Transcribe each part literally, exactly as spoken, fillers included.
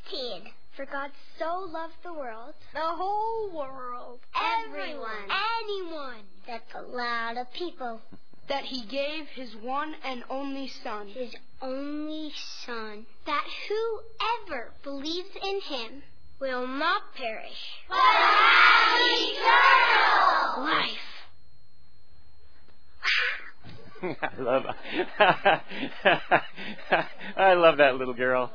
fifteen. For God so loved the world, the whole world, everyone, anyone, that's a lot of people, that He gave His one and only Son, His only Son, that whoever believes in Him will not perish, but have eternal life. I love I love that little girl.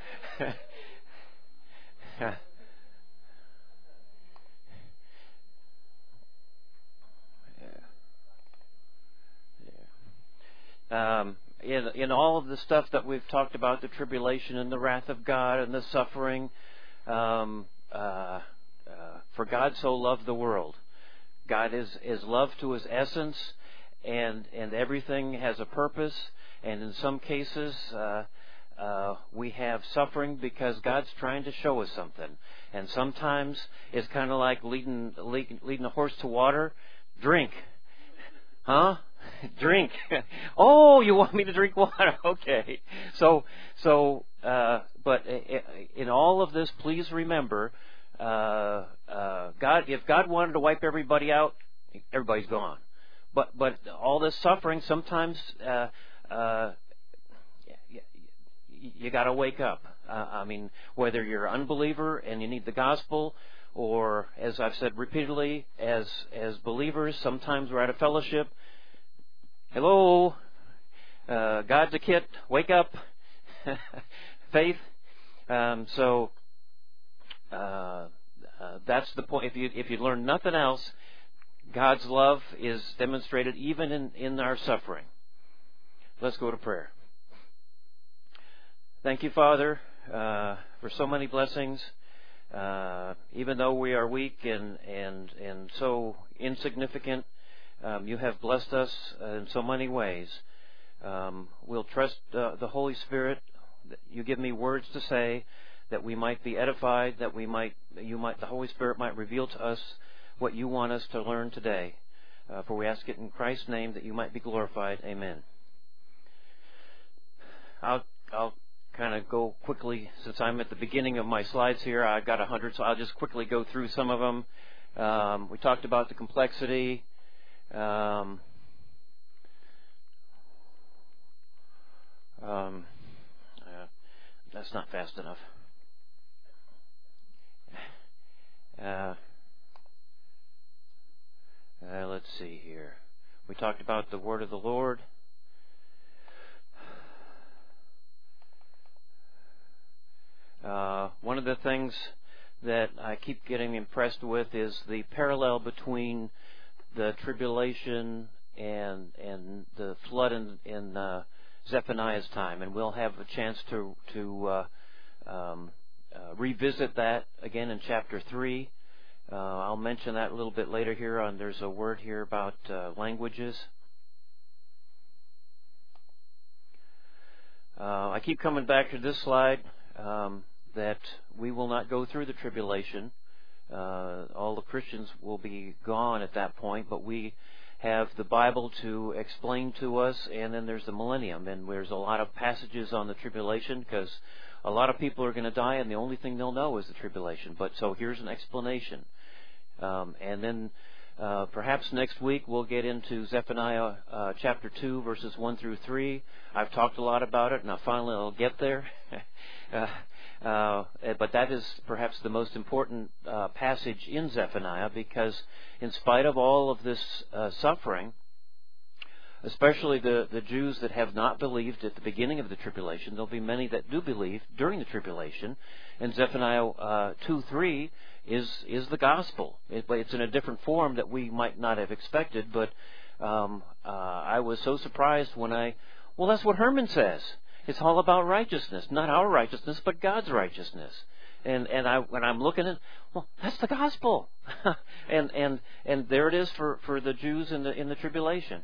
Um, in in all of the stuff that we've talked about, the tribulation and the wrath of God and the suffering, um, uh, uh, for God so loved the world. God is is love to His essence, and and everything has a purpose. And in some cases, uh, uh, we have suffering because God's trying to show us something. And sometimes it's kind of like leading, leading leading a horse to water. Drink, huh? Drink. Oh, you want me to drink water? Okay. So, so, uh, but in all of this, please remember, uh, uh, God. If God wanted to wipe everybody out, everybody's gone. But, but all this suffering, sometimes, uh, uh, you, you got to wake up. Uh, I mean, whether you're an unbeliever and you need the gospel, or as I've said repeatedly, as as believers, sometimes we're at a fellowship. Hello, uh, God's a kid. Wake up, faith. Um, so uh, uh, that's the point. If you if you learn nothing else, God's love is demonstrated even in, in our suffering. Let's go to prayer. Thank you, Father, uh, for so many blessings. Uh, even though we are weak and and and so insignificant. Um, you have blessed us uh, in so many ways. Um, we'll trust uh, the Holy Spirit. You give me words to say that we might be edified, that we might, you might, the Holy Spirit might reveal to us what you want us to learn today. Uh, for we ask it in Christ's name, that you might be glorified. Amen. I'll I'll kind of go quickly, since I'm at the beginning of my slides here. I've got a hundred, so I'll just quickly go through some of them. Um, we talked about the complexity. Um, um, uh, that's not fast enough. Uh, uh, let's see here. We talked about the word of the Lord. Uh, one of the things that I keep getting impressed with is the parallel between the tribulation and and the flood in, in uh, Zephaniah's time, and we'll have a chance to to uh, um, uh, revisit that again in chapter three. Uh, I'll mention that a little bit later here. On there's a word here about uh, languages. Uh, I keep coming back to this slide um, that we will not go through the tribulation. Uh, all the Christians will be gone at that point, but we have the Bible to explain to us, and then there's the millennium, and there's a lot of passages on the tribulation, because a lot of people are going to die, and the only thing they'll know is the tribulation. But so here's an explanation. Um, and then uh, perhaps next week we'll get into Zephaniah uh, chapter two, verses one through three. I've talked a lot about it, and I finally will get there. uh, Uh, but that is perhaps the most important uh, passage in Zephaniah, because in spite of all of this uh, suffering, especially the, the Jews that have not believed at the beginning of the tribulation, there'll be many that do believe during the tribulation. And Zephaniah uh, two three is is the gospel. It, it's in a different form that we might not have expected, but um, uh, I was so surprised when I, well, that's what Herman says. It's all about righteousness, not our righteousness, but God's righteousness. And and I when I'm looking at, well, that's the gospel, and and and there it is for, for the Jews in the in the tribulation.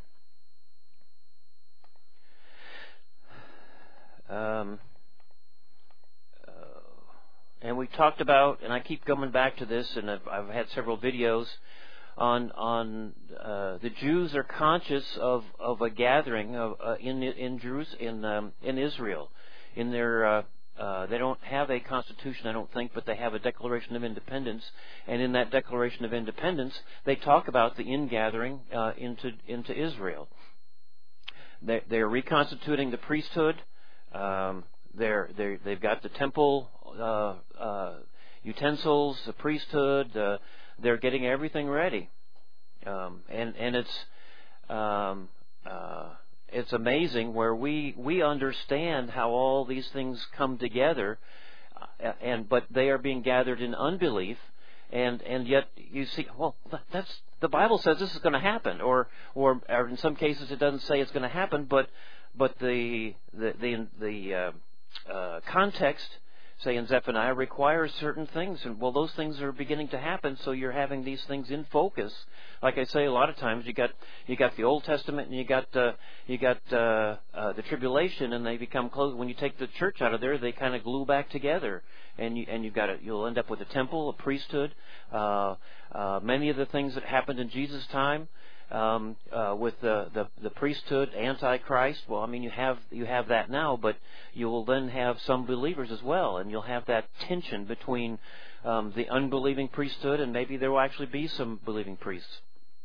Um, uh, and we talked about, and I keep coming back to this, and I've, I've had several videos on on uh, the Jews are conscious of, of a gathering of uh, in in Jerusalem in um, in Israel, in their uh, uh, they don't have a constitution, I don't think, but they have a Declaration of Independence. And in that Declaration of Independence, they talk about the ingathering uh, into into Israel. They, they're reconstituting the priesthood. Um, they're, they're they've got the temple uh, uh, utensils, the priesthood. Uh, they're getting everything ready, um, and and it's. Um, uh, It's amazing where we, we understand how all these things come together, uh, and but they are being gathered in unbelief, and, and yet you see, well, that's the Bible says this is going to happen, or, or or in some cases it doesn't say it's going to happen, but but the the the, the uh, uh, context, say in Zephaniah, requires certain things, and well, those things are beginning to happen. So you're having these things in focus. Like I say, a lot of times you got you got the Old Testament and you got uh, you got uh, uh, the tribulation, and they become close. When you take the church out of there, they kind of glue back together, and you and you've got a, you'll end up with a temple, a priesthood, uh, uh, many of the things that happened in Jesus' time. Um, uh, with the, the the priesthood, Antichrist. Well, I mean, you have you have that now, but you will then have some believers as well, and you'll have that tension between um, the unbelieving priesthood, and maybe there will actually be some believing priests.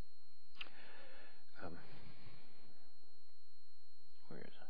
Um, where is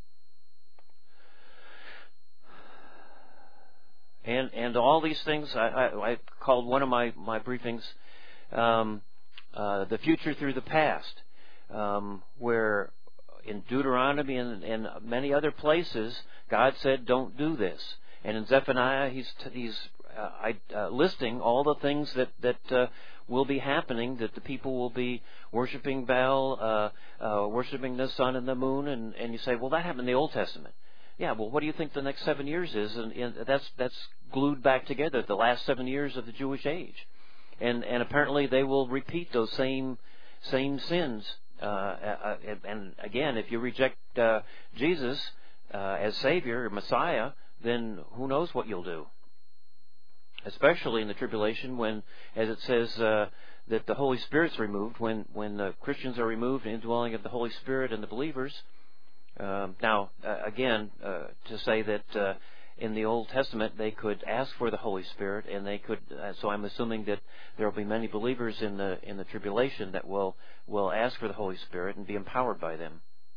it? And and all these things, I, I, I called one of my my briefings. Um, Uh, the future through the past, um, where in Deuteronomy and, and many other places, God said, "Don't do this." And in Zephaniah, He's He's uh, I, uh, listing all the things that that uh, will be happening. That the people will be worshiping Baal, uh, uh, worshiping the sun and the moon, and, and you say, "Well, that happened in the Old Testament." Yeah. Well, what do you think the next seven years is? And, and that's that's glued back together. The last seven years of the Jewish age. And, and apparently they will repeat those same same sins. Uh, and again, if you reject uh, Jesus uh, as Savior or Messiah, then who knows what you'll do. Especially in the tribulation, when, as it says, uh, that the Holy Spirit's removed, when when the Christians are removed, and indwelling of the Holy Spirit and the believers. Um, now, uh, again, uh, to say that. Uh, In the Old Testament, they could ask for the Holy Spirit, and they could. Uh, so I'm assuming that there will be many believers in the in the tribulation that will will ask for the Holy Spirit and be empowered by them.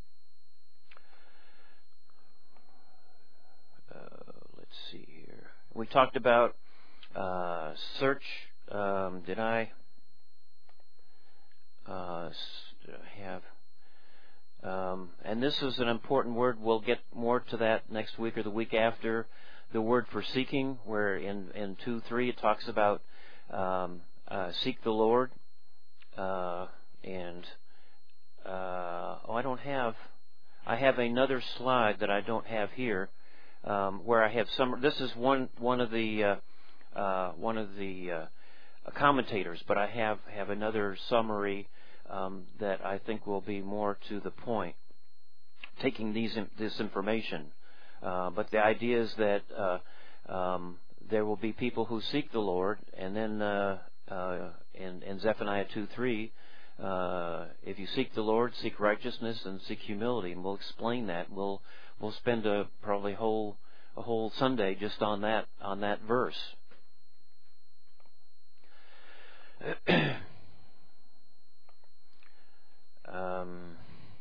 Uh, let's see here. We talked about uh, search. Um, did I? Uh, did I have? Um, and this is an important word. We'll get more to that next week or the week after. The word for seeking, where in, in two three it talks about um, uh, seek the Lord. Uh, and, uh, oh, I don't have, I have another slide that I don't have here, um, where I have some, this is one, one of the, uh, uh, one of the uh, commentators, but I have, have another summary Um, that I think will be more to the point, taking these this information. Uh, but the idea is that uh, um, there will be people who seek the Lord, and then uh, uh, in, in Zephaniah two three, uh, if you seek the Lord, seek righteousness and seek humility, and we'll explain that. We'll we'll spend a probably whole a whole Sunday just on that on that verse. Um,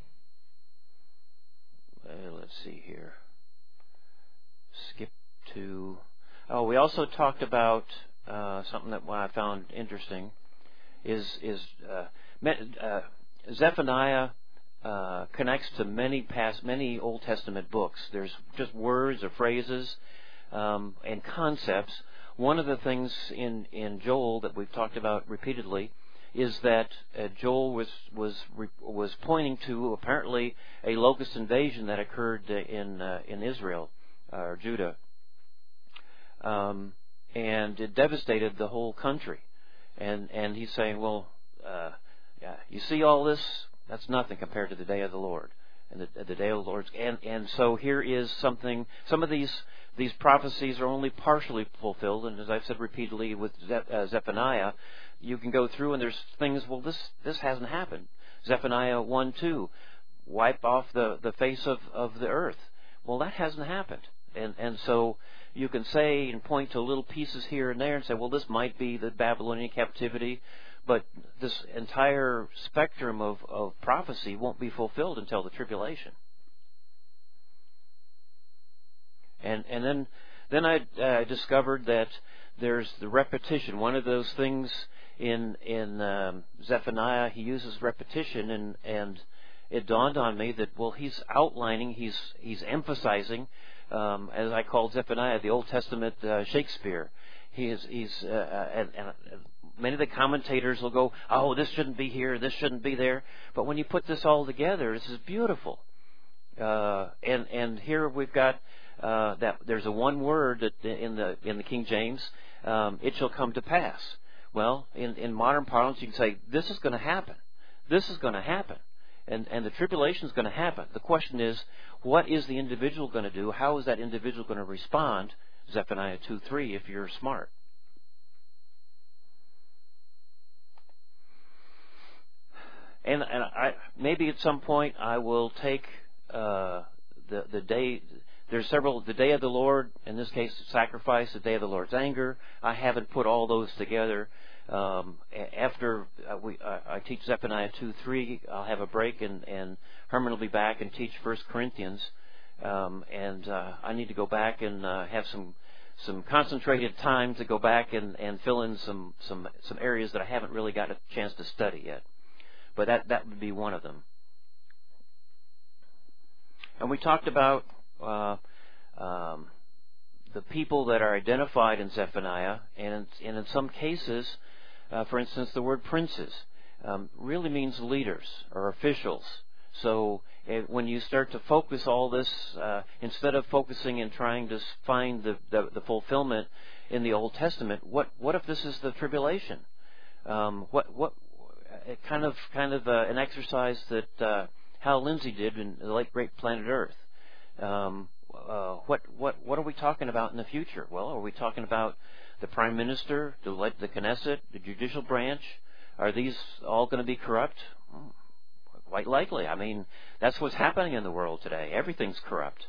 let's see here. Skip to. Oh, we also talked about uh, something that I found interesting. Is is uh, uh, Zephaniah uh, connects to many past many Old Testament books. There's just words or phrases um, and concepts. One of the things in in Joel that we've talked about repeatedly is that uh, Joel was was was pointing to apparently a locust invasion that occurred in uh, in Israel uh, or Judah, um, and it devastated the whole country. And and he's saying, well, uh, yeah, you see all this? That's nothing compared to the day of the Lord and the, the day of the Lord's. And and so here is something. Some of these these prophecies are only partially fulfilled, and as I've said repeatedly with Ze- uh, Zephaniah. You can go through and there's things, well, this this hasn't happened. Zephaniah one two, wipe off the, the face of, of the earth. Well, that hasn't happened. And and so you can say and point to little pieces here and there and say, well, this might be the Babylonian captivity, but this entire spectrum of, of prophecy won't be fulfilled until the tribulation. And and then then I uh, discovered that there's the repetition. One of those things in in um, Zephaniah, he uses repetition, and and it dawned on me that, well, he's outlining, he's he's emphasizing, um, as I called Zephaniah, the Old Testament uh, Shakespeare. He is he's uh, and, and many of the commentators will go, oh, this shouldn't be here, this shouldn't be there. But when you put this all together, this is beautiful. Uh, and and here we've got uh, that there's a one word that in the in the King James, um, it shall come to pass. Well, in, in modern parlance, you can say this is going to happen. This is going to happen, and and the tribulation is going to happen. The question is, what is the individual going to do? How is that individual going to respond? Zephaniah two three. If you're smart. And and I maybe at some point I will take uh, the the day. There's several, the day of the Lord, in this case, sacrifice, the day of the Lord's anger. I haven't put all those together. Um, after uh, we, uh, I teach Zephaniah two three, I'll have a break, and, and Herman will be back and teach First Corinthians. Um, and uh, I need to go back and uh, have some some concentrated time to go back and, and fill in some, some, some areas that I haven't really got a chance to study yet. But that, that would be one of them. And we talked about Uh, um, the people that are identified in Zephaniah, and, and in some cases, uh, for instance, the word princes um, really means leaders or officials. So it, when you start to focus all this, uh, instead of focusing and trying to find the, the, the fulfillment in the Old Testament, what what if this is the tribulation? Um, what what it kind of kind of uh, an exercise that uh, Hal Lindsey did in the late great Planet Earth. Um, uh, what what what are we talking about in the future? Well, are we talking about the Prime Minister, the the Knesset, the judicial branch? Are these all going to be corrupt? Hmm, quite likely. I mean, that's what's happening in the world today. Everything's corrupt.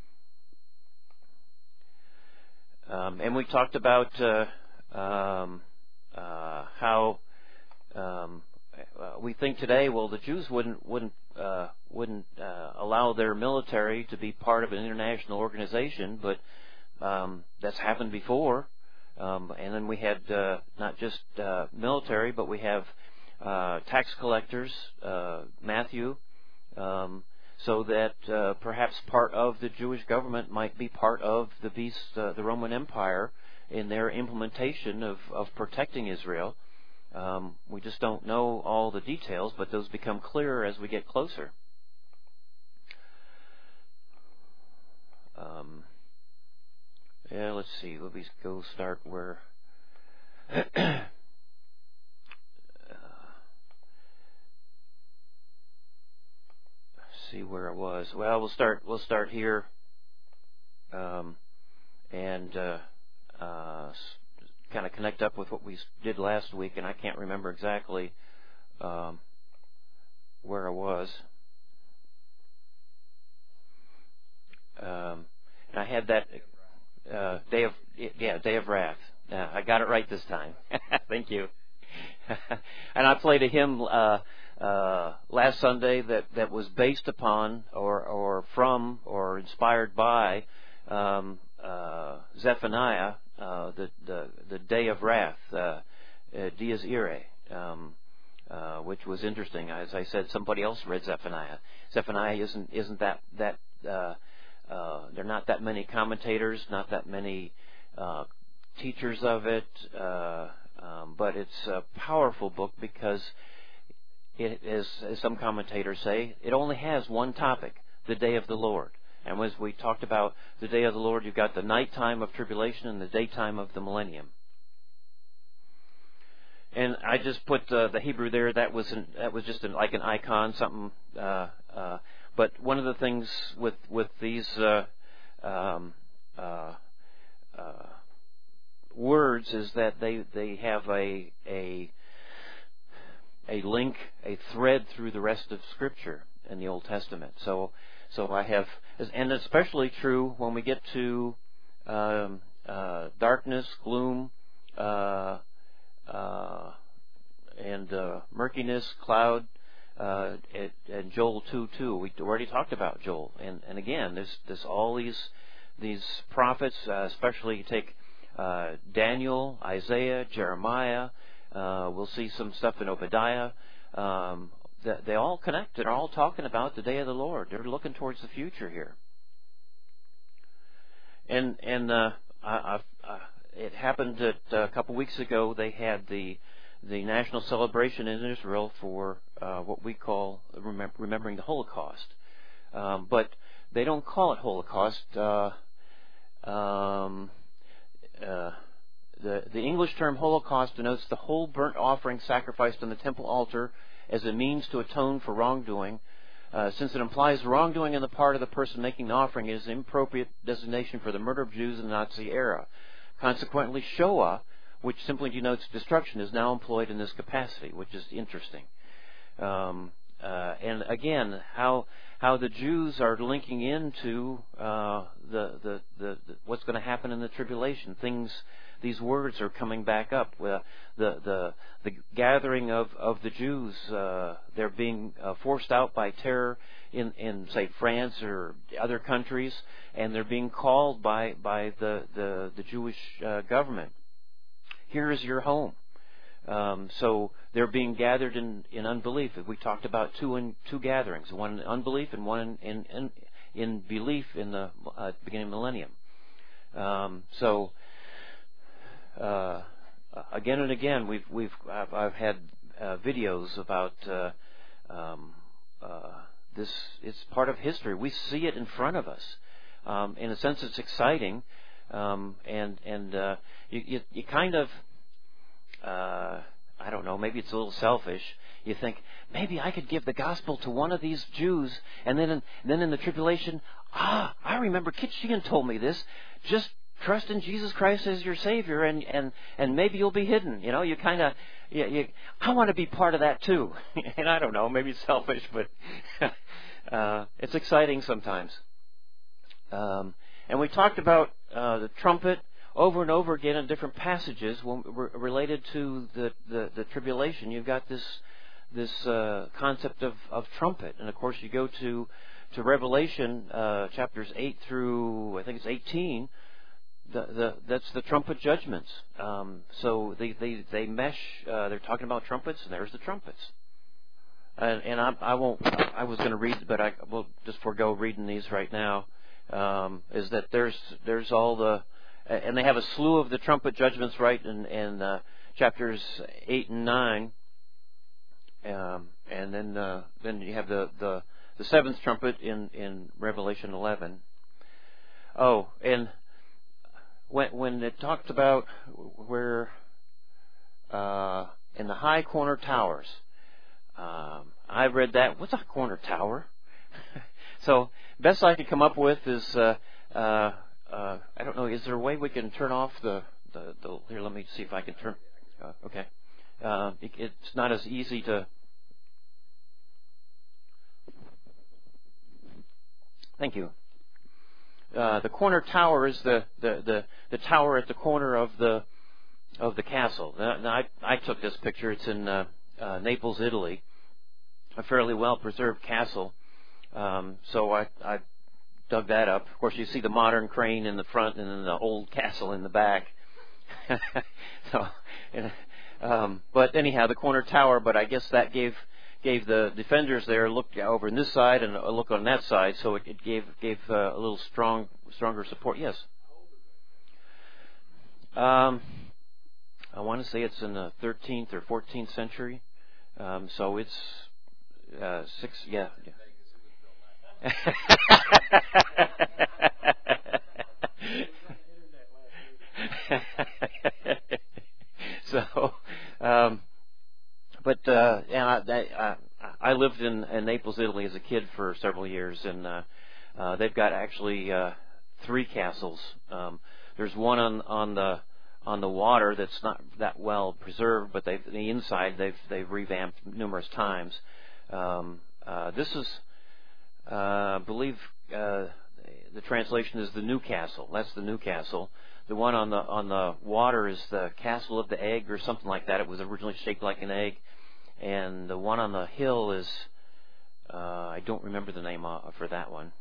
Um, and we talked about uh, um, uh, how um, uh, we think today. Well, the Jews wouldn't wouldn't. Uh, wouldn't uh, allow their military to be part of an international organization, but um, that's happened before. Um, and then we had uh, not just uh, military, but we have uh, tax collectors, uh, Matthew, um, so that uh, perhaps part of the Jewish government might be part of the beast, uh, the Roman Empire, in their implementation of, of protecting Israel. Um, we just don't know all the details, but those become clearer as we get closer. Um, yeah, let's see. Let me go start where. uh, see where I was. Well, we'll start. We'll start here, um, and uh, uh, kind of connect up with what we did last week, and I can't remember exactly um, where I was. Um, and I had that uh, day of yeah day of wrath. Yeah, I got it right this time. Thank you. And I played a hymn uh, uh, last Sunday that, that was based upon or or from or inspired by um, uh, Zephaniah. Uh, the, the the day of wrath, uh, uh, Dies Irae, um, uh, which was interesting. As I said, somebody else read Zephaniah. Zephaniah isn't isn't that that uh, uh, there are not that many commentators, not that many uh, teachers of it, uh, um, but it's a powerful book because it is, as some commentators say, it only has one topic: the day of the Lord. And as we talked about the day of the Lord, you've got the nighttime of tribulation and the daytime of the millennium. And I just put uh, the Hebrew there. That was an, that was just an, like an icon, something. Uh, uh, but one of the things with with these uh, um, uh, uh, words is that they they have a a a link, a thread through the rest of Scripture in the Old Testament. So. So I have, and especially true when we get to um, uh, darkness, gloom, uh, uh, and uh, murkiness, cloud, uh, and, and Joel two two. We already talked about Joel, and and again, there's there's all these these prophets, uh, especially you take uh, Daniel, Isaiah, Jeremiah. Uh, we'll see some stuff in Obadiah. Um, They all connect. They're all talking about the day of the Lord. They're looking towards the future here. And and uh, I, I, uh, it happened that uh, a couple weeks ago they had the the national celebration in Israel for uh, what we call remem- remembering the Holocaust. Um, but they don't call it Holocaust. Uh, um, uh, the the English term Holocaust denotes the whole burnt offering sacrificed on the temple altar as a means to atone for wrongdoing. Uh, since it implies wrongdoing on the part of the person making the offering, it is an inappropriate designation for the murder of Jews in the Nazi era. Consequently, Shoah, which simply denotes destruction, is now employed in this capacity, which is interesting. Um, uh, and again, how how the Jews are linking into uh, the, the, the, the what's going to happen in the tribulation. Things, these words are coming back up. Uh, the the the gathering of of the Jews, uh, they're being uh, forced out by terror in in say France or other countries, and they're being called by by the the, the Jewish uh, government. Here is your home. Um, so they're being gathered in, in unbelief. We talked about two in, two gatherings, one in unbelief and one in in, in belief in the uh, beginning of the millennium. Um, so uh, again and again, we've we've I've, I've had uh, videos about uh, um, uh, this. It's part of history. We see it in front of us. Um, in a sense, it's exciting, um, and and uh, you, you you kind of. Uh, I don't know, maybe it's a little selfish. You think, maybe I could give the gospel to one of these Jews, and then in, then in the tribulation, ah, I remember Kit Sheehan told me this, just trust in Jesus Christ as your Savior, and, and, and maybe you'll be hidden. You know, you kind of, you, you, I want to be part of that too. And I don't know, maybe it's selfish, but uh, it's exciting sometimes. Um, and we talked about uh, the trumpet over and over again in different passages when, re- related to the, the, the tribulation. You've got this this uh, concept of, of trumpet, and of course you go to to Revelation uh, chapters eight through I think it's eighteen. The, the that's the trumpet judgments. Um, so they they they mesh. Uh, they're talking about trumpets, and there's the trumpets. And, and I, I won't. I was going to read, but I will just forego reading these right now. Um, is that there's there's all the and they have a slew of the trumpet judgments, right, in, in uh, chapters eight and nine, um, and then uh, then you have the, the, the seventh trumpet in, in Revelation eleven. Oh, and when when it talked about where uh, in the high corner towers, um, I read that. What's a corner tower? So best I could come up with is. Uh, uh, Uh, I don't know. Is there a way we can turn off the, the, the here, let me see if I can turn. Uh, okay. Uh, it, it's not as easy to. Thank you. Uh, the corner tower is the, the, the, the tower at the corner of the of the castle. Now, now I, I took this picture. It's in uh, uh, Naples, Italy. A fairly well preserved castle. Um, so I. I dug that up. Of course, you see the modern crane in the front and then the old castle in the back. so, um, but anyhow, the corner tower. But I guess that gave gave the defenders there a look over on this side and a look on that side. So it, it gave gave uh, a little strong stronger support. Yes. Um, I want to say it's in the thirteenth or fourteenth century. Um, so it's uh, six. Yeah. yeah. so, um, but uh, and I, I, I lived in, in Naples, Italy, as a kid for several years, and uh, uh, they've got actually uh, three castles. Um, there's one on, on the on the water that's not that well preserved, but they've the inside they've they've revamped numerous times. Um, uh, this is. uh, I believe uh, the translation is the Newcastle. That's the Newcastle. The one on the on the water is the Castle of the Egg or something like that. It was originally shaped like an egg. And the one on the hill is, uh, I don't remember the name uh, for that one.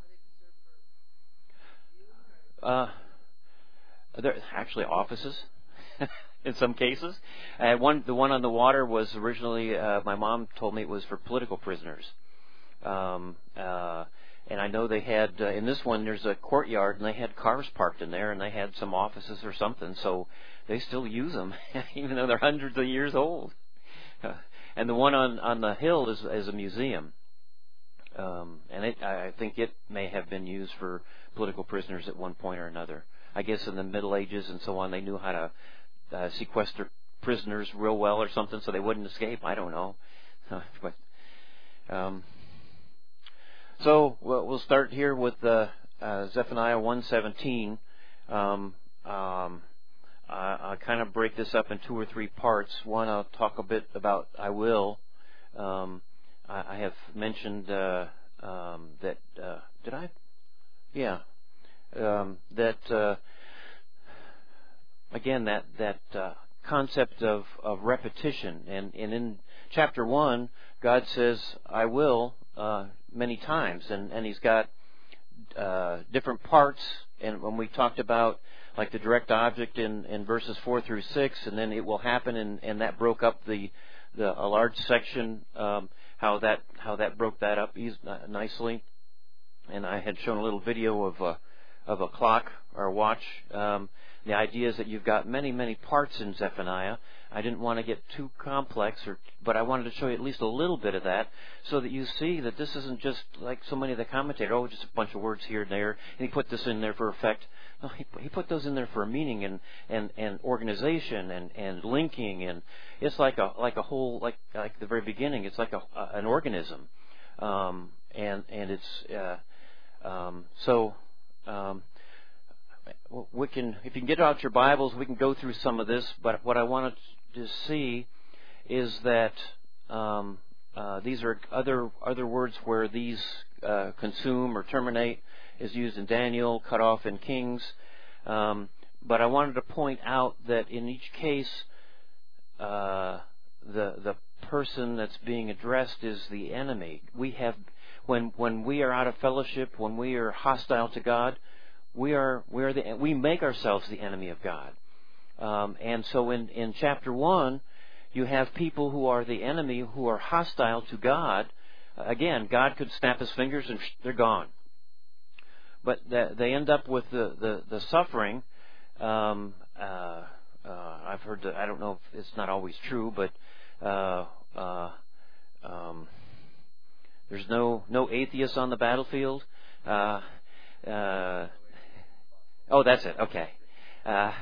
Uh, they're actually offices in some cases. Uh, one, the one on the water was originally, uh, my mom told me it was for political prisoners. Um, uh, and I know they had, uh, in this one, there's a courtyard, and they had cars parked in there, and they had some offices or something, so they still use them, even though they're hundreds of years old. Uh, and the one on, on the hill is, is a museum. Um, and it, I think it may have been used for political prisoners at one point or another. I guess in the Middle Ages and so on, they knew how to uh, sequester prisoners real well or something, so they wouldn't escape. I don't know. but, um, so we'll, we'll start here with uh, uh, Zephaniah one seventeen. Um, um, I, I'll kind of break this up in two or three parts. One, I'll talk a bit about I will. Um, I have mentioned uh, um, that. Uh, did I? Yeah. Um, that uh, again, that that uh, concept of, of repetition, and, and in chapter one, God says, "I will" uh, many times, and, and He's got uh, different parts. And when we talked about like the direct object in, in verses four through six, and then it will happen, and, and that broke up the the a large section. Um, How that how that broke that up easy, nicely, and I had shown a little video of a of a clock or a watch. Um, the idea is that you've got many many parts in Zephaniah. I didn't want to get too complex, or but I wanted to show you at least a little bit of that, so that you see that this isn't just like so many of the commentators. Oh, just a bunch of words here and there, and he put this in there for effect. No, he, he put those in there for a meaning and, and, and organization and, and linking, and it's like a like a whole like like the very beginning. It's like a, a an organism, um, and and it's uh, um, so um, we can if you can get out your Bibles, we can go through some of this. But what I wanted to see is that um, uh, these are other other words where these uh, consume or terminate. Is used in Daniel, cut off in Kings. Um, but I wanted to point out that in each case, uh, the the person that's being addressed is the enemy. We have, when when we are out of fellowship, when we are hostile to God, we are we are the we make ourselves the enemy of God. Um, and so in in chapter one, you have people who are the enemy, who are hostile to God. Again, God could snap His fingers and they're gone. But they end up with the, the, the suffering. Um, uh, uh, I've heard that, I don't know if it's not always true, but uh, uh, um, there's no no atheists on the battlefield. Uh, uh, oh, that's it. Okay. Uh,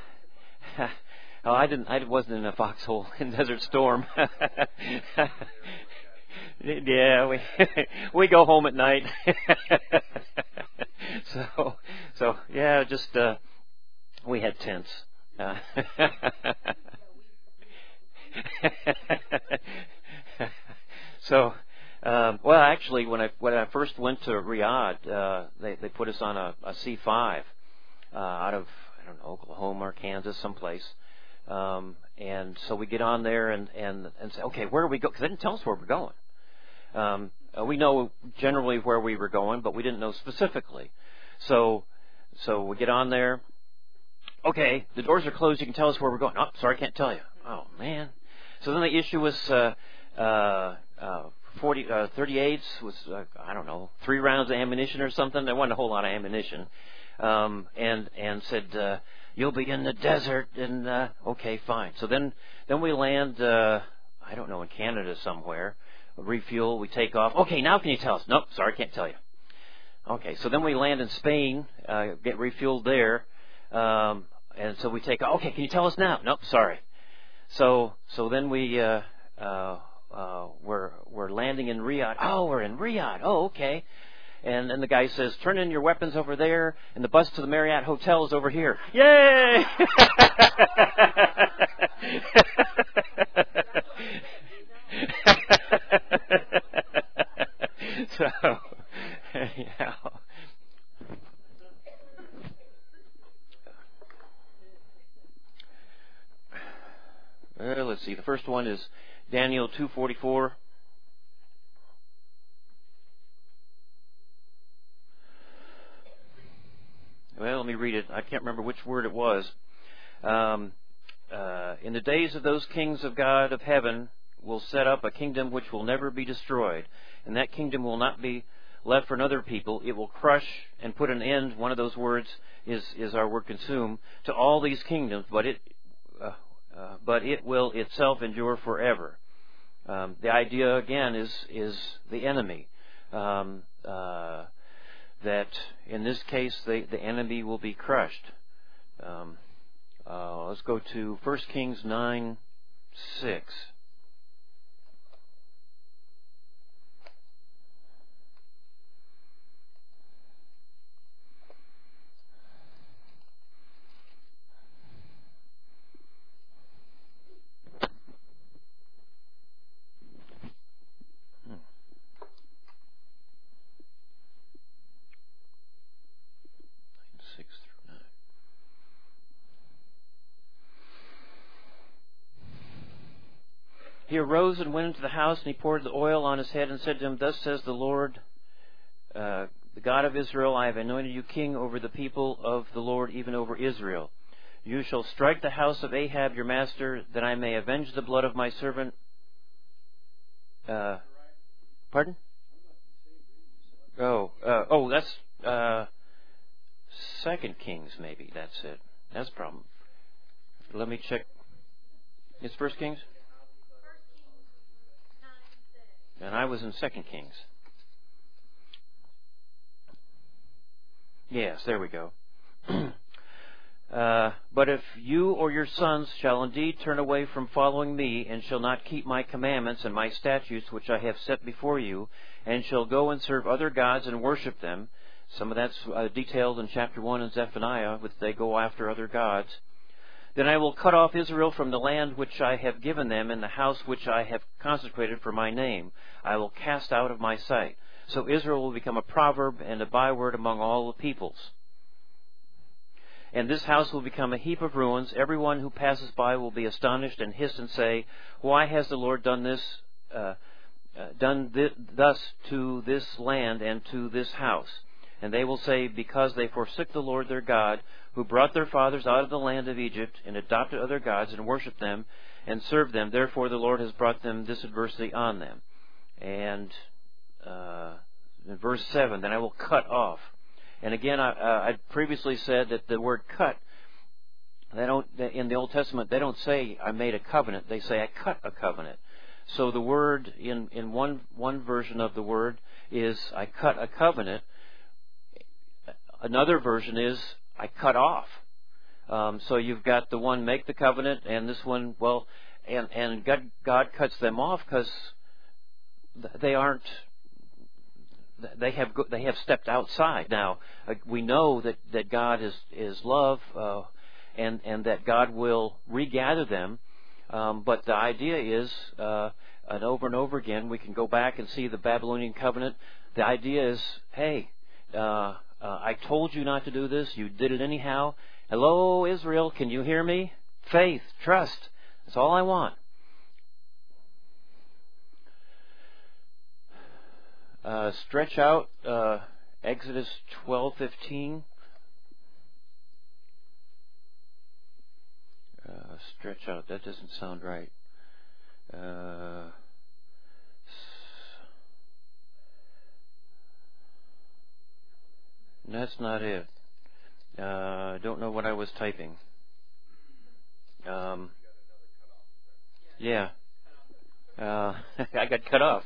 oh, I didn't. I wasn't in a foxhole in Desert Storm. Yeah, we we go home at night. so so yeah, just uh, we had tents. Uh, so um, well, actually, when I when I first went to Riyadh, uh, they they put us on a, a C five uh, out of I don't know Oklahoma or Kansas, someplace. Um, and so we get on there and and and say, okay, where do we go? Because they didn't tell us where we're going. Um, uh, we know generally where we were going, but we didn't know specifically. So, so we get on there. Okay, the doors are closed. You can tell us where we're going. Oh, sorry, I can't tell you. Oh man. So then they issue us uh, uh, uh, forty, uh, thirty-eights was uh, I don't know three rounds of ammunition or something. There wasn't a whole lot of ammunition, um, and and said uh, you'll be in the desert. And uh, okay, fine. So then then we land. Uh, I don't know in Canada somewhere. Refuel, we take off. Okay, now can you tell us? Nope, sorry, can't tell you. Okay, so then we land in Spain, uh, get refueled there, um, and so we take off. Okay, can you tell us now? Nope, sorry. So so then we uh, uh, uh, we're we're landing in Riyadh. Oh, we're in Riyadh. Oh, okay. And then the guy says, turn in your weapons over there, and the bus to the Marriott Hotel is over here. Yay! so Let's see. The first one is Daniel two forty-four. Well, let me read it. I can't remember which word it was. Um, uh, in the days of those kings of God of heaven will set up a kingdom which will never be destroyed, and that kingdom will not be left for another people. It will crush and put an end, one of those words is, is our word consume, to all these kingdoms, but it uh, uh, but it will itself endure forever. Um, the idea, again, is, is the enemy. Um, uh, that in this case, the, the enemy will be crushed. Um, uh, let's go to First Kings nine six. He arose and went into the house, and he poured the oil on his head and said to him, Thus says the Lord, uh, the God of Israel, I have anointed you king over the people of the Lord, even over Israel. You shall strike the house of Ahab your master, that I may avenge the blood of my servant. Uh, pardon? Oh, uh, oh, that's uh, Second Kings, maybe. That's it. That's the problem. Let me check. It's First Kings? And I was in Second Kings. Yes, there we go. uh, but if you or your sons shall indeed turn away from following me, and shall not keep my commandments and my statutes which I have set before you, and shall go and serve other gods and worship them, some of that's uh, detailed in chapter one in Zephaniah, which they go after other gods, then I will cut off Israel from the land which I have given them, and the house which I have consecrated for my name. I will cast out of my sight. So Israel will become a proverb and a byword among all the peoples. And this house will become a heap of ruins. Everyone who passes by will be astonished and hiss and say, Why has the Lord done this, uh, uh, done th- thus to this land and to this house? And they will say, Because they forsook the Lord their God, who brought their fathers out of the land of Egypt, and adopted other gods, and worshipped them, and served them. Therefore the Lord has brought them this adversity on them. And uh, in verse seven, then I will cut off. And again, I, uh, I previously said that the word cut, they don't, in the Old Testament, they don't say, I made a covenant. They say, I cut a covenant. So the word, in, in one, one version of the word, is, I cut a covenant. Another version is, I cut off. Um, so you've got the one make the covenant, and this one, well, and, and God, God cuts them off because they aren't, they have they have stepped outside. Now, uh, we know that, that God is, is love, uh, and, and that God will regather them. Um, but the idea is, uh, and over and over again, we can go back and see the Babylonian covenant. The idea is, hey, uh, Uh, I told you not to do this. You did it anyhow. Hello, Israel. Can you hear me? Faith, trust. That's all I want. Uh, stretch out. Uh, Exodus twelve fifteen. Uh, stretch out. That doesn't sound right. Uh, That's not it. I uh, don't know what I was typing. Um, yeah. Uh, I got cut off.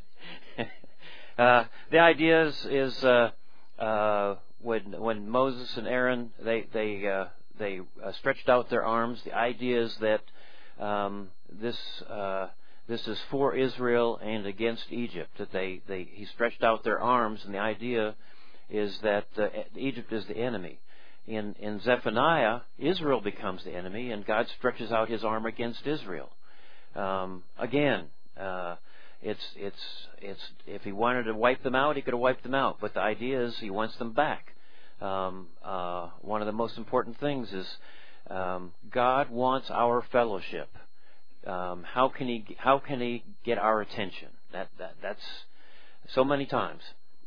uh, the idea is, is uh, uh, when when Moses and Aaron they they uh, they uh, stretched out their arms. The idea is that um, this uh, this is for Israel and against Egypt. That they, they he stretched out their arms, and the idea is that uh, Egypt is the enemy. In in Zephaniah, Israel becomes the enemy, and God stretches out His arm against Israel. Um, again, uh, it's it's it's if He wanted to wipe them out, He could have wiped them out. But the idea is He wants them back. Um, uh, one of the most important things is um, God wants our fellowship. Um, how can he how can he get our attention? That that that's so many times.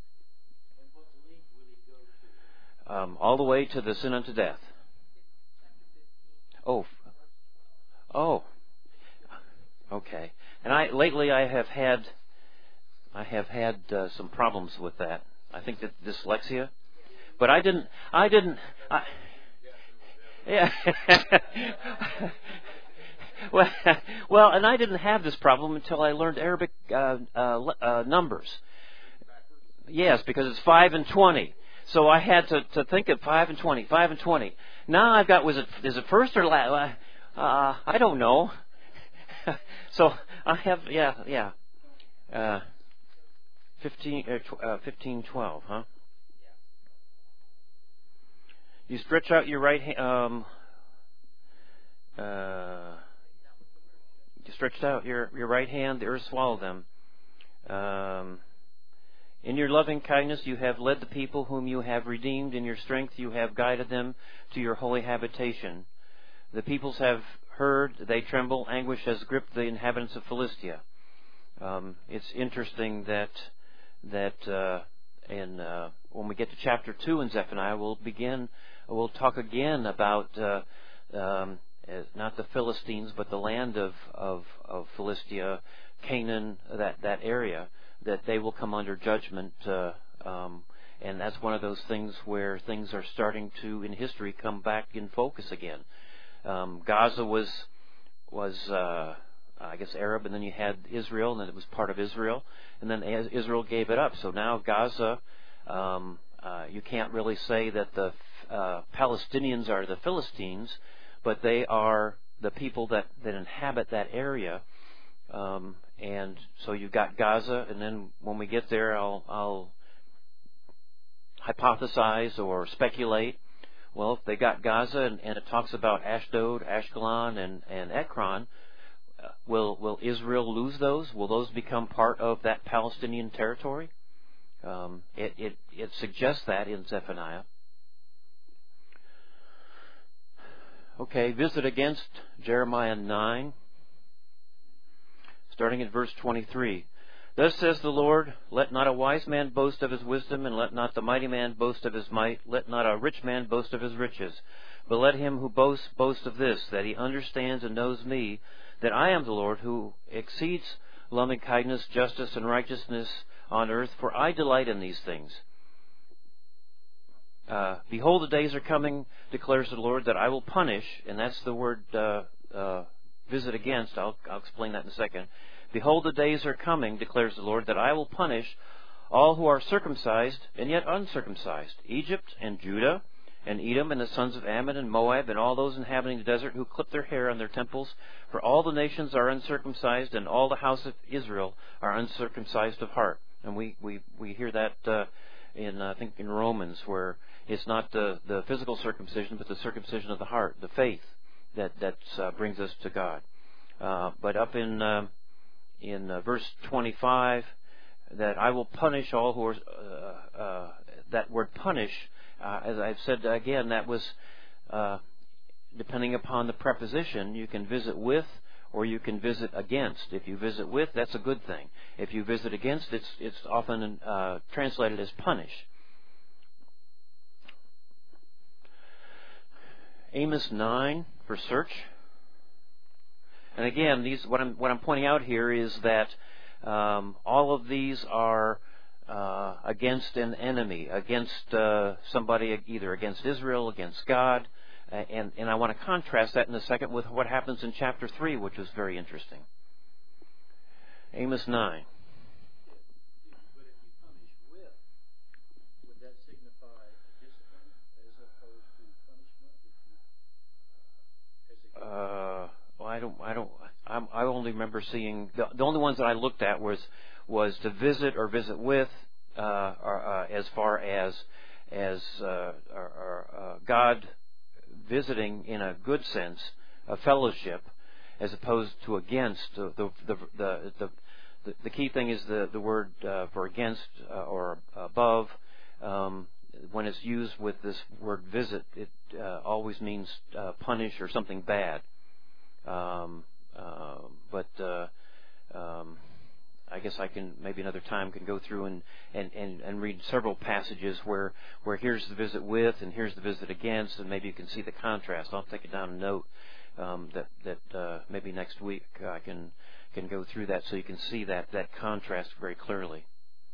Um, all the way to the sin unto death. Oh, oh, okay. And I lately I have had I have had uh, some problems with that. I think that dyslexia, but I didn't I didn't I, yeah. well, well, and I didn't have this problem until I learned Arabic uh, uh, uh, numbers. Yes, because it's five and twenty. So I had to, to think of five and twenty, five and twenty. Now I've got, was it, is it first or last? Uh, I don't know. So I have, yeah, yeah. Uh, fifteen, uh, tw- uh, fifteen, twelve, huh? You stretch out your right hand, um, uh, you stretched out your, your right hand, the earth swallowed them. Um, In your loving kindness you have led the people whom you have redeemed. In your strength you have guided them to your holy habitation. The peoples have heard, they tremble, anguish has gripped the inhabitants of Philistia. Um, it's interesting that that uh, in uh, when we get to chapter two in Zephaniah, we'll begin, we'll talk again about uh, um, not the Philistines, but the land of of, of Philistia, Canaan, that that area, that they will come under judgment, uh, um, and that's one of those things where things are starting to, in history, come back in focus again. Um, Gaza was was uh, I guess Arab, and then you had Israel, and then it was part of Israel, and then Israel gave it up. So now Gaza, um, uh, you can't really say that the uh, Palestinians are the Philistines, but they are the people that, that inhabit that area. Um, and so you've got Gaza, and then when we get there, I'll, I'll hypothesize or speculate. Well, if they got Gaza, and, and it talks about Ashdod, Ashkelon, and, and Ekron, uh, will will Israel lose those? Will those become part of that Palestinian territory? Um, it, it, it suggests that in Zephaniah. Okay, visit against Jeremiah nine. Starting at verse twenty-three. Thus says the Lord, let not a wise man boast of his wisdom, and let not the mighty man boast of his might, let not a rich man boast of his riches. But let him who boasts boast of this, that he understands and knows me, that I am the Lord, who exceeds loving kindness, justice, and righteousness on earth, for I delight in these things. Uh, Behold, the days are coming, declares the Lord, that I will punish, and that's the word uh, uh, visit against. I'll, I'll explain that in a second. Behold, the days are coming, declares the Lord, that I will punish all who are circumcised and yet uncircumcised, Egypt and Judah and Edom and the sons of Ammon and Moab and all those inhabiting the desert who clip their hair on their temples. For all the nations are uncircumcised, and all the house of Israel are uncircumcised of heart. And we we, we hear that uh, in uh, I think in Romans, where it's not the the physical circumcision, but the circumcision of the heart, the faith that that uh, brings us to God. Uh, but up in uh, in uh, verse twenty-five, that I will punish all who are, uh, uh, that word punish, uh, as I've said again, that was, uh, depending upon the preposition, you can visit with or you can visit against. If you visit with, that's a good thing. If you visit against, it's, it's often uh, translated as punish. Amos nine for search. And again, these what I'm what I'm pointing out here is that um, all of these are uh, against an enemy, against uh, somebody, either against Israel, against God, uh, and and I want to contrast that in a second with what happens in chapter three, which was very interesting. Amos nine. But if you punish with, would that signify discipline as opposed to punishment? If you, Uh, well, I don't. I don't. I'm, I only remember seeing the, the only ones that I looked at was was to visit or visit with, uh, or, uh, as far as as uh, or, or, uh, God visiting in a good sense, a fellowship, as opposed to against. The the the the, the, the, the key thing is the the word uh, for against uh, or above. Um, when it's used with this word visit, it uh, always means uh, punish or something bad. Um, um, guess I can, maybe another time, can go through and, and, and, and read several passages where, where here's the visit with and here's the visit against, and maybe you can see the contrast. I'll take it down a note um, that, that uh, maybe next week I can, can go through that so you can see that, that contrast very clearly.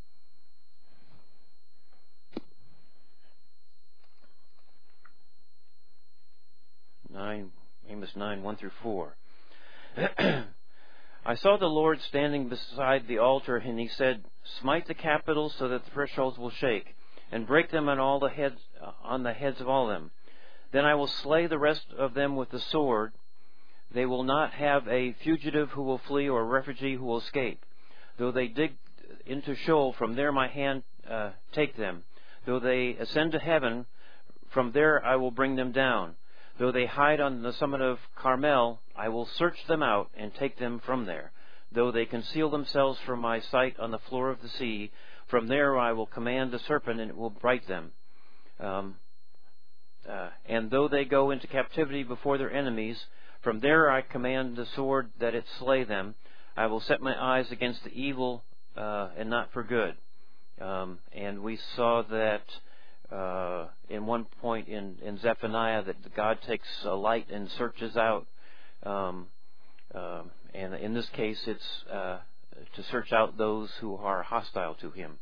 Nine, Amos nine, one through four. I saw the Lord standing beside the altar, and he said, "Smite the capitals so that the thresholds will shake, and break them on all the heads, on the heads of all of them. Then I will slay the rest of them with the sword. They will not have a fugitive who will flee or a refugee who will escape. Though they dig into Sheol, from there my hand uh, take them. Though they ascend to heaven, from there I will bring them down. Though they hide on the summit of Carmel, I will search them out and take them from there. Though they conceal themselves from my sight on the floor of the sea, from there I will command the serpent, and it will bite them. Um, uh, and though they go into captivity before their enemies, from there I command the sword that it slay them. I will set my eyes against the evil uh, and not for good." Um, and we saw that Uh, in one point in, in Zephaniah, that God takes a light and searches out, um, uh, and in this case it's uh, to search out those who are hostile to Him.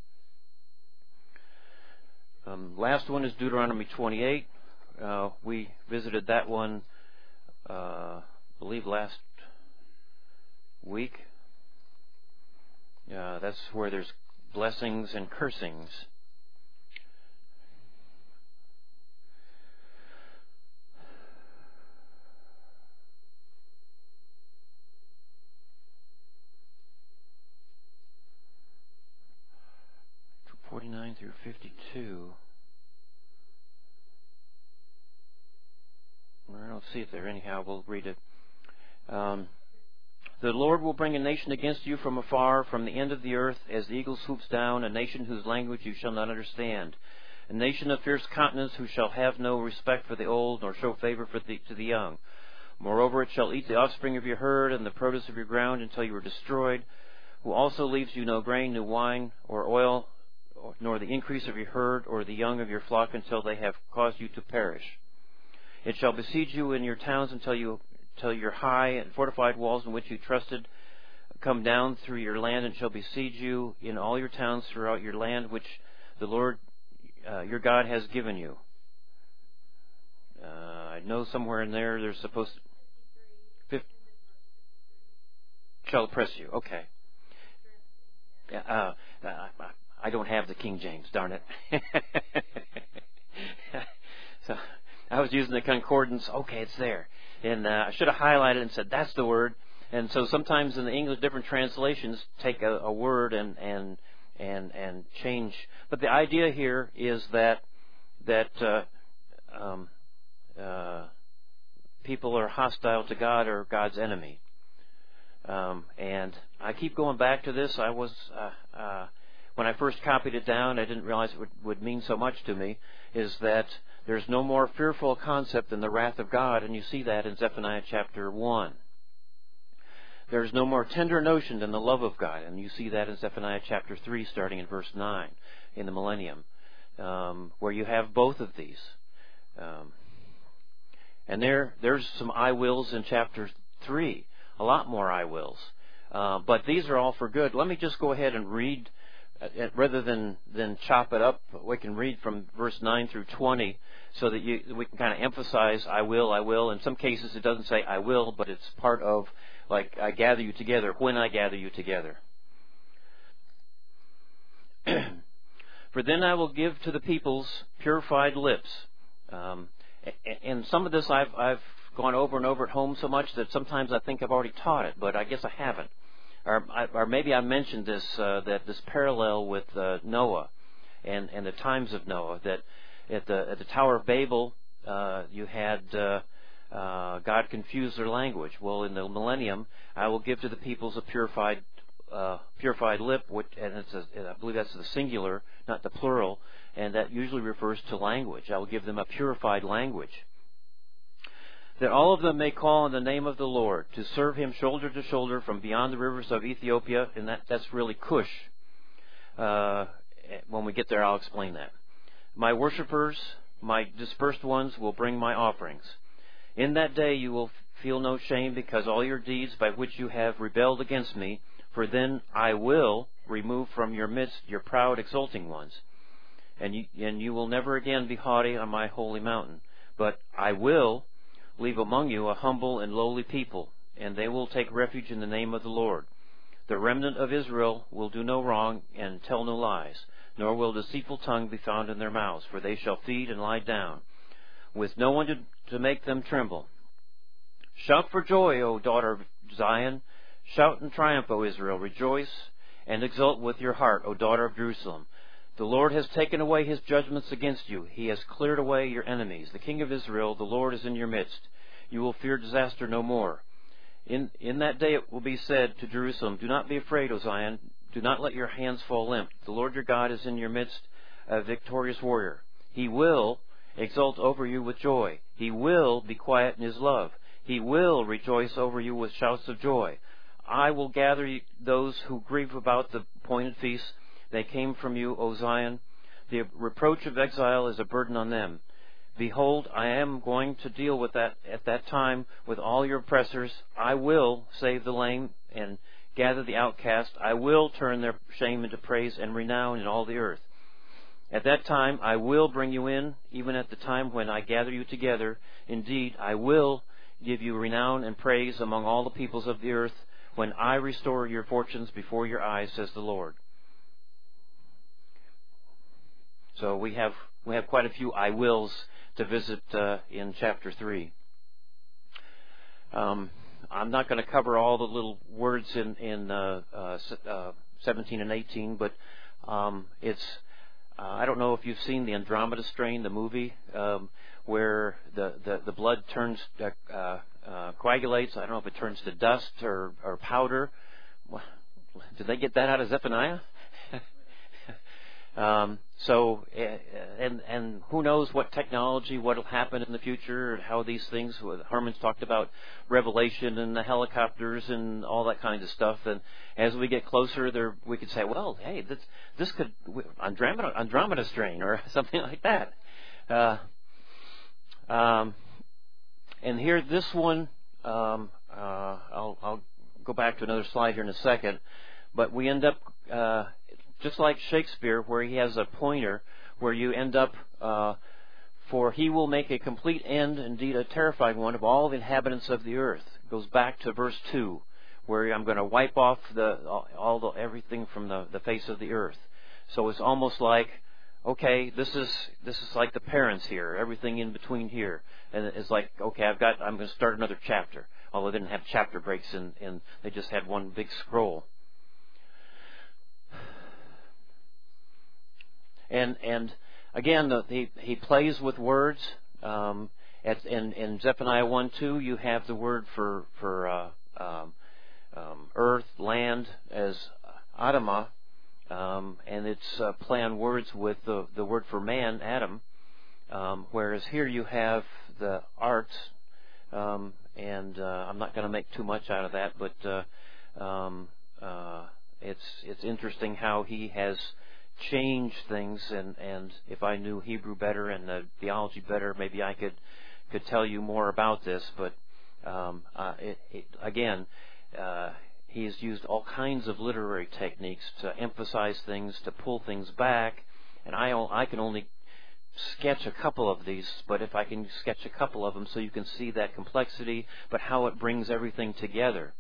Um, last one is Deuteronomy twenty-eight. Uh, we visited that one, uh, I believe, last week. Uh, that's where there's blessings and cursings. forty-nine through fifty-two. I don't see it there. Anyhow, we'll read it. Um, the Lord will bring a nation against you from afar, from the end of the earth, as the eagle swoops down, a nation whose language you shall not understand. A nation of fierce countenance who shall have no respect for the old, nor show favor for the, to the young. Moreover, it shall eat the offspring of your herd and the produce of your ground until you are destroyed, who also leaves you no grain, no wine, or oil, nor the increase of your herd or the young of your flock until they have caused you to perish. It shall besiege you in your towns until you till your high and fortified walls in which you trusted come down through your land, and shall besiege you in all your towns throughout your land which the Lord uh, your God has given you. Uh, I know somewhere in there there's supposed to fifty, shall oppress you. Okay. Uh, uh, I don't have the King James, darn it. So I was using the concordance. Okay, it's there. And uh, I should have highlighted and said, that's the word. And so sometimes in the English, different translations take a, a word and, and and and change. But the idea here is that that uh, um, uh, people are hostile to God or God's enemy. Um, and I keep going back to this. I was... Uh, uh, When I first copied it down, I didn't realize it would, would mean so much to me, is that there's no more fearful concept than the wrath of God, and you see that in Zephaniah chapter one. There's no more tender notion than the love of God, and you see that in Zephaniah chapter three, starting in verse nine, in the millennium, um, where you have both of these. Um, and there, there's some I wills in chapter three, a lot more I wills. Uh, but these are all for good. Let me just go ahead and read. Uh, rather than, than chop it up, we can read from verse nine through twenty so that you, we can kind of emphasize, I will, I will. In some cases it doesn't say I will, but it's part of, like, I gather you together, when I gather you together. For then I will give to the peoples purified lips. Um, and some of this I've, I've gone over and over at home so much that sometimes I think I've already taught it, but I guess I haven't. Or, or maybe I mentioned this, uh, that this parallel with uh, Noah and, and the times of Noah, that at the, at the Tower of Babel, uh, you had uh, uh, God confuse their language. Well, in the millennium, I will give to the peoples a purified uh, purified lip, which, and it's a, I believe that's the singular, not the plural, and that usually refers to language. I will give them a purified language. that all of them may call on the name of the Lord, to serve him shoulder to shoulder from beyond the rivers of Ethiopia, and that, that's really Cush. Uh, when we get there, I'll explain that. My worshippers, my dispersed ones, will bring my offerings. In that day you will feel no shame, because all your deeds by which you have rebelled against me, for then I will remove from your midst your proud, exulting ones. And you, and you will never again be haughty on my holy mountain. But I will leave among you a humble and lowly people, and they will take refuge in the name of the Lord. The remnant of Israel will do no wrong and tell no lies, nor will deceitful tongue be found in their mouths, for they shall feed and lie down, with no one to, to make them tremble. Shout for joy, O daughter of Zion. Shout in triumph, O Israel. Rejoice and exult with your heart, O daughter of Jerusalem. The Lord has taken away his judgments against you. He has cleared away your enemies. The King of Israel, the Lord, is in your midst. You will fear disaster no more. In, in that day it will be said to Jerusalem, do not be afraid, O Zion. Do not let your hands fall limp. The Lord your God is in your midst, a victorious warrior. He will exult over you with joy. He will be quiet in his love. He will rejoice over you with shouts of joy. I will gather those who grieve about the appointed feasts. They came from you, O Zion. The reproach of exile is a burden on them. Behold, I am going to deal with that at that time with all your oppressors. I will save the lame and gather the outcast. I will turn their shame into praise and renown in all the earth. At that time I will bring you in, even at the time when I gather you together. Indeed, I will give you renown and praise among all the peoples of the earth, when I restore your fortunes before your eyes, says the Lord. So we have we have quite a few I wills to visit uh, in chapter three. Um, I'm not going to cover all the little words in in uh, uh, uh, seventeen and eighteen, but um, it's uh, I don't know if you've seen the Andromeda Strain, the movie, um, where the, the, the blood turns uh, uh, uh, coagulates. I don't know if it turns to dust or, or powder. Did they get that out of Zephaniah? Um, so, and and who knows what technology, what will happen in the future, how these things. Herman's talked about Revelation and the helicopters and all that kind of stuff. And as we get closer, there we could say, well, hey, this this could Andromeda Andromeda Strain or something like that. Uh, um, and here, this one, um, uh, I'll I'll go back to another slide here in a second, but we end up. Uh, Just like Shakespeare, where he has a pointer, where you end up, uh, for he will make a complete end, indeed a terrifying one, of all the inhabitants of the earth. It goes back to verse two, where I'm going to wipe off the all the everything from the, the face of the earth. So it's almost like, okay, this is this is like the parents here, everything in between here, and it's like, okay, I've got I'm going to start another chapter. Although they didn't have chapter breaks, and and they just had one big scroll. And and again, the, he he plays with words. Um, at, in, in Zephaniah one two, you have the word for for uh, um, um, earth, land as Adamah, um, and it's uh, play on words with the the word for man, Adam. Um, whereas here you have the art, um, and uh, I'm not going to make too much out of that, but uh, um, uh, it's it's interesting how he has change things, and, and if I knew Hebrew better and the theology better, maybe I could could tell you more about this. But um, uh, it, it, again, uh, he's used all kinds of literary techniques to emphasize things, to pull things back, and I I can only sketch a couple of these, but if I can sketch a couple of them so you can see that complexity, but how it brings everything together.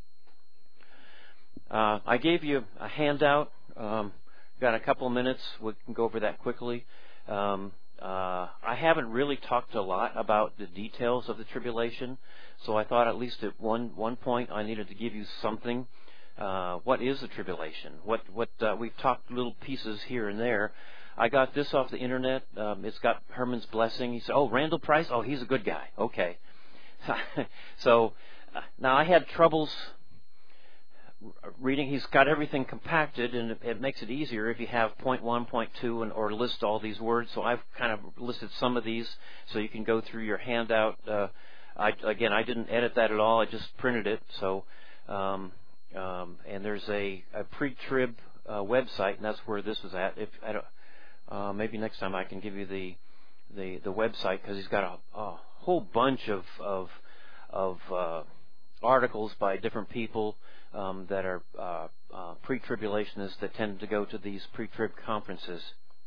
Uh, I gave you a handout. Um, Got a couple of minutes. We can go over that quickly. Um, uh, I haven't really talked a lot about the details of the tribulation, so I thought at least at one one point I needed to give you something. Uh, what is the tribulation? What what uh, we've talked little pieces here and there. I got this off the internet. Um, it's got Herman's blessing. He said, "Oh, Randall Price. Oh, he's a good guy." Okay. so uh, now I had troubles reading. He's got everything compacted, and it, it makes it easier if you have point one, point two, and or list all these words. So I've kind of listed some of these, so you can go through your handout uh, I, again, I didn't edit that at all. I just printed it. So, um, um, and there's a, a pre-trib uh, website, and that's where this is at. If I don't, uh, maybe next time I can give you the the, the website, because he's got a, a whole bunch of of, of uh, articles by different people um, that are uh, uh, pre-tribulationists that tend to go to these pre-trib conferences.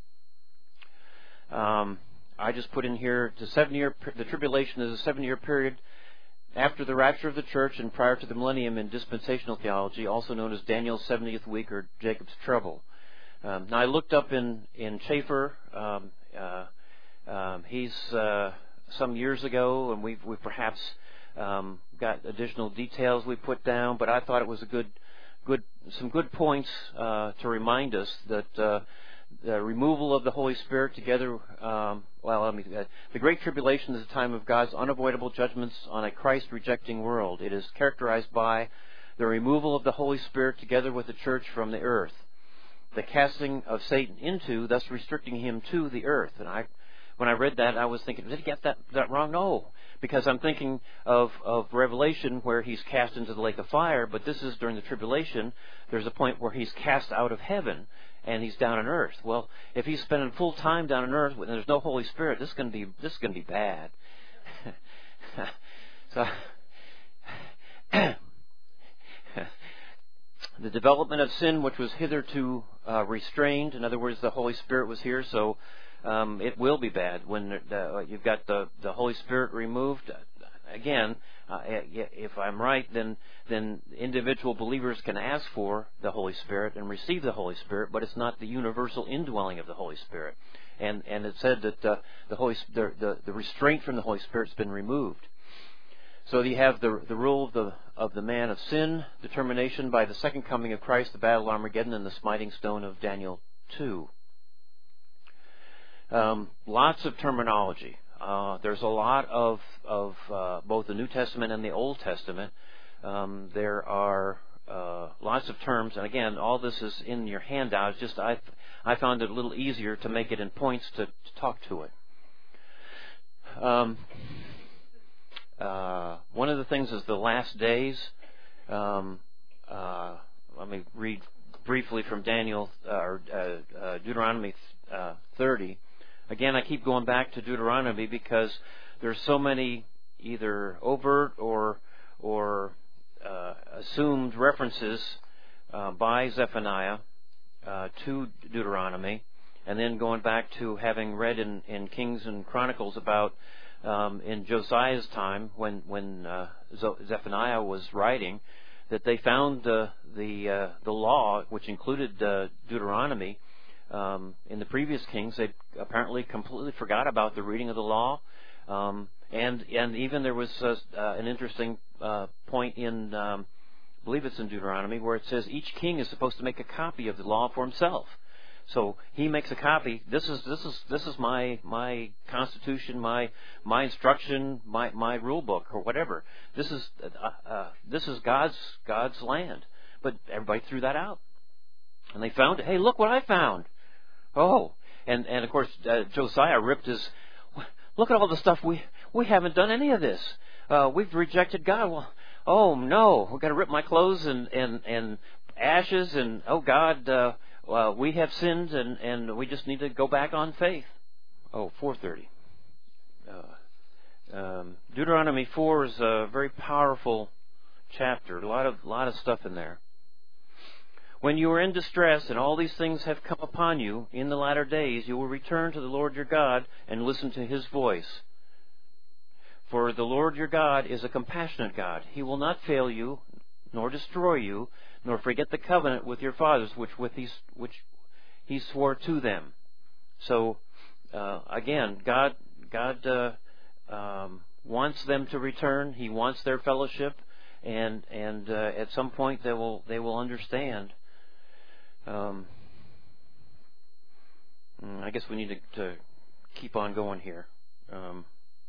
Um, I just put in here the seven-year the tribulation is a seven-year period after the rapture of the church and prior to the millennium in dispensational theology, also known as Daniel's seventieth week or Jacob's trouble. Um, now I looked up in in Chafer. Um, uh, um, he's uh, some years ago, and we've we perhaps um, got additional details we put down. But I thought it was a good good some good points uh, to remind us that. Uh, The removal of the Holy Spirit together, um, well, let me, uh, the Great Tribulation is a time of God's unavoidable judgments on a Christ-rejecting world. It is characterized by the removal of the Holy Spirit together with the church from the earth, the casting of Satan into, thus restricting him to the earth. And I, when I read that, I was thinking, did he get that, that wrong? No, because I'm thinking of, of Revelation where he's cast into the lake of fire, but this is during the tribulation. There's a point where he's cast out of heaven. And he's down on earth. Well, if he's spending full time down on earth and there's no Holy Spirit, this is going to be this is going to be bad. So, the development of sin, which was hitherto uh, restrained, in other words, the Holy Spirit was here, so um, it will be bad when uh, you've got the the Holy Spirit removed. Again, uh, if I'm right, then then individual believers can ask for the Holy Spirit and receive the Holy Spirit, but it's not the universal indwelling of the Holy Spirit. And and it said that uh, the Holy the, the the restraint from the Holy Spirit's been removed. So you have the the rule of the of the man of sin, determination by the second coming of Christ, the battle of Armageddon, and the smiting stone of Daniel two. Um, lots of terminology. Uh, there's a lot of of uh, both the New Testament and the Old Testament. Um, there are uh, lots of terms, and again, all this is in your handout. It's just I I found it a little easier to make it in points to, to talk to it. Um, uh, one of the things is the last days. Um, uh, let me read briefly from Daniel uh, or uh, uh, Deuteronomy uh, thirty. Again, I keep going back to Deuteronomy because there's so many either overt or or uh, assumed references uh, by Zephaniah uh, to Deuteronomy, and then going back to having read in, in Kings and Chronicles about um, in Josiah's time when when uh, Zephaniah was writing, that they found the the uh, the law, which included uh, Deuteronomy. Um, in the previous kings, they apparently completely forgot about the reading of the law, um, and and even there was uh, uh, an interesting uh, point in, um, I believe it's in Deuteronomy, where it says each king is supposed to make a copy of the law for himself. So he makes a copy. This is this is this is my my constitution, my my instruction, my my rule book, or whatever. This is uh, uh, this is God's God's land, but everybody threw that out, and they found, hey, look what I found. Oh, and, and of course, uh, Josiah ripped his, look at all the stuff, we we haven't done any of this. Uh, we've rejected God. Well, oh, no, we've got to rip my clothes and, and, and ashes, and, oh, God, uh, well, we have sinned, and, and we just need to go back on faith. Oh, four thirty. Uh, um, Deuteronomy four is a very powerful chapter, a lot of, lot of stuff in there. When you are in distress and all these things have come upon you in the latter days, you will return to the Lord your God and listen to His voice. For the Lord your God is a compassionate God. He will not fail you, nor destroy you, nor forget the covenant with your fathers, which with he, which He swore to them. So, uh, again, God God uh, um, wants them to return. He wants their fellowship, and and uh, at some point they will they will understand. Um, I guess we need to, to keep on going here. Um,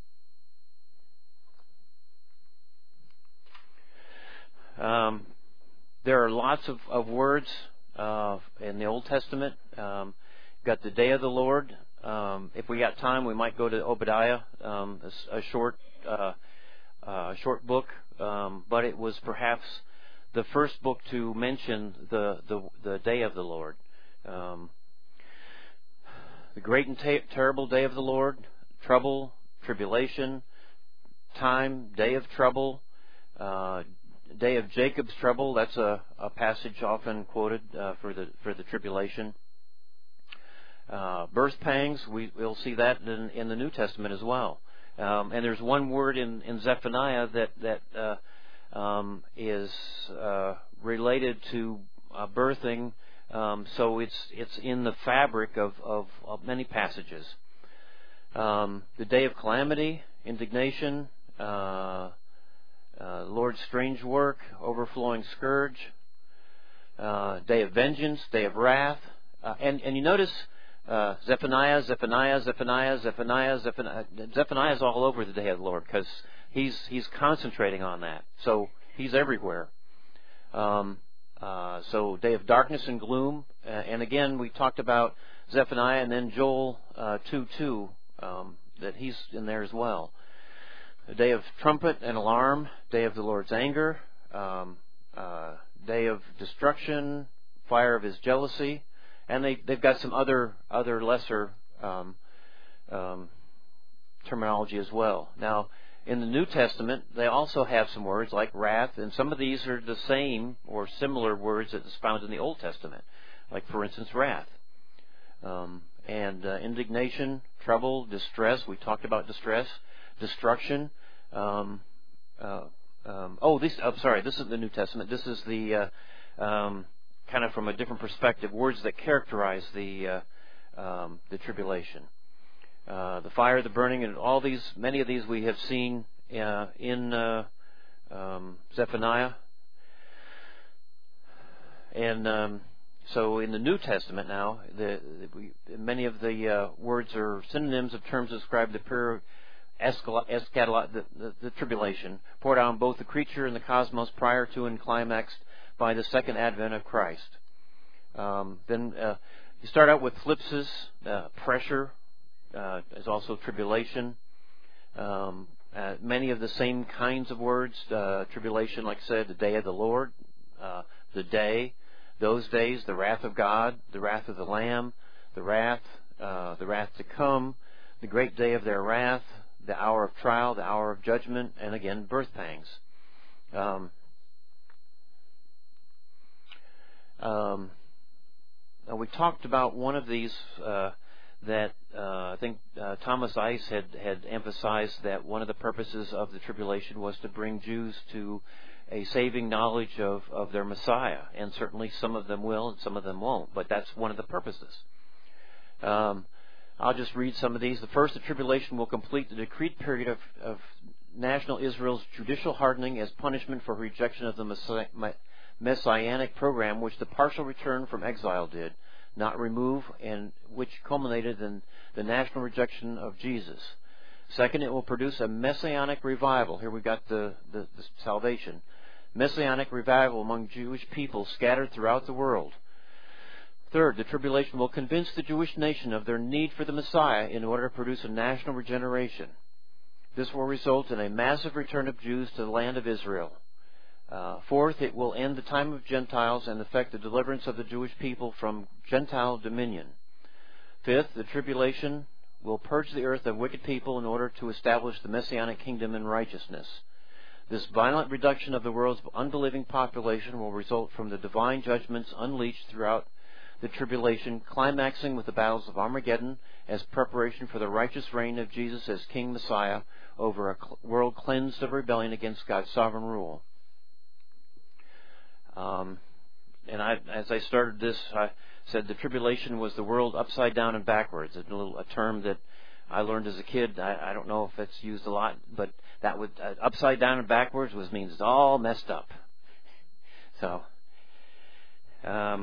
um, there are lots of, of words uh, in the Old Testament. Um, got the day of the Lord. Um, if we got time, we might go to Obadiah, um, a, a short uh, uh, short book, um, but it was perhaps the first book to mention the the, the day of the Lord, um, the great and ta- terrible day of the Lord, trouble, tribulation, time, day of trouble, uh, day of Jacob's trouble. That's a, a passage often quoted uh, for the for the tribulation. Uh, birth pangs, we, we'll see that in, in the New Testament as well. Um, and there's one word in, in Zephaniah that that uh, um, is uh, related to uh, birthing. Um, so it's it's in the fabric of, of, of many passages. Um, the day of calamity, indignation, uh, uh, Lord's strange work, overflowing scourge, uh, day of vengeance, day of wrath, uh, and and you notice. Uh, Zephaniah, Zephaniah, Zephaniah, Zephaniah, Zephaniah. Zephaniah is all over the day of the Lord because he's he's concentrating on that. So he's everywhere. Um, uh, so day of darkness and gloom, uh, and again we talked about Zephaniah and then Joel uh, two two um, that he's in there as well. A day of trumpet and alarm, day of the Lord's anger, um, uh, day of destruction, fire of His jealousy. And they, they've got some other other lesser um, um, terminology as well. Now, in the New Testament, they also have some words like wrath, and some of these are the same or similar words that is found in the Old Testament, like, for instance, wrath. Um, and uh, indignation, trouble, distress. We talked about distress, destruction. Um, uh, um, oh, this. I'm sorry. This is the New Testament. This is the uh, um, kind of from a different perspective, words that characterize the uh, um, the tribulation, uh, the fire, the burning, and all these. Many of these we have seen uh, in uh, um, Zephaniah, and um, so in the New Testament now, the, the we, many of the uh, words are synonyms of terms that describe the period. Eschatolog, the, the, the tribulation, poured out on both the creature and the cosmos prior to and climaxed by the second advent of Christ. Um, then uh, you start out with thlipsis, uh, pressure, uh, is also tribulation. Um, uh, many of the same kinds of words, uh, tribulation, like I said, the day of the Lord, uh, the day, those days, the wrath of God, the wrath of the Lamb, the wrath, uh, the wrath to come, the great day of their wrath, the hour of trial, the hour of judgment, and again, birth pangs. Um, um, now we talked about one of these uh, that uh, I think uh, Thomas Ice had, had emphasized that one of the purposes of the tribulation was to bring Jews to a saving knowledge of, of their Messiah, and certainly some of them will and some of them won't, but that's one of the purposes. Um, I'll just read some of these. The first, the tribulation will complete the decreed period of, of national Israel's judicial hardening as punishment for rejection of the Messiah, messianic program, which the partial return from exile did not remove, and which culminated in the national rejection of Jesus. Second, it will produce a messianic revival. Here we've got the, the, the salvation. Messianic revival among Jewish people scattered throughout the world. Third, the tribulation will convince the Jewish nation of their need for the Messiah in order to produce a national regeneration. This will result in a massive return of Jews to the land of Israel. Uh, fourth, it will end the time of Gentiles and effect the deliverance of the Jewish people from Gentile dominion. Fifth, the tribulation will purge the earth of wicked people in order to establish the Messianic kingdom in righteousness. This violent reduction of the world's unbelieving population will result from the divine judgments unleashed throughout the tribulation, climaxing with the battles of Armageddon as preparation for the righteous reign of Jesus as King Messiah over a world cleansed of rebellion against God's sovereign rule. Um, and I, as I started this, I said the tribulation was the world upside down and backwards. It's a, little, a term that I learned as a kid. I, I don't know if it's used a lot, but that would uh, upside down and backwards was means it's all messed up. So. Um,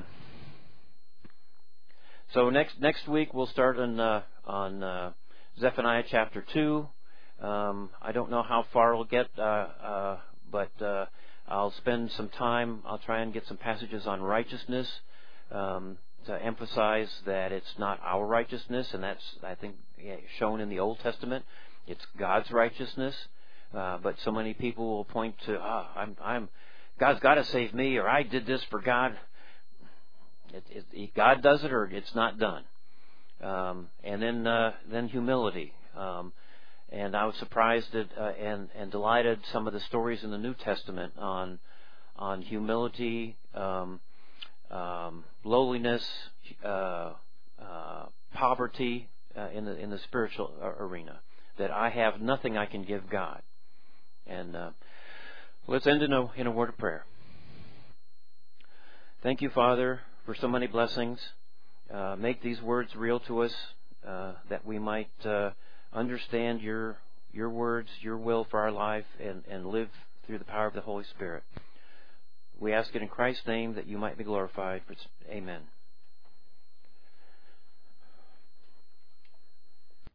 So next next week we'll start on uh, on uh, Zephaniah chapter two. Um, I don't know how far we'll get, uh, uh, but uh, I'll spend some time. I'll try and get some passages on righteousness um, to emphasize that it's not our righteousness, and that's I think shown in the Old Testament. It's God's righteousness. Uh, but so many people will point to, ah, I'm, I'm, God's got to save me, or I did this for God. It, it, God does it, or it's not done. Um, and then, uh, then humility. Um, and I was surprised at, uh, and and delighted some of the stories in the New Testament on on humility, um, um, lowliness, uh, uh, poverty uh, in the in the spiritual arena. That I have nothing I can give God. And uh, let's end in a in a word of prayer. Thank you, Father, for so many blessings. Uh, make these words real to us, uh, that we might uh, understand your your words, your will for our life, and, and live through the power of the Holy Spirit. We ask it in Christ's name that you might be glorified. Amen.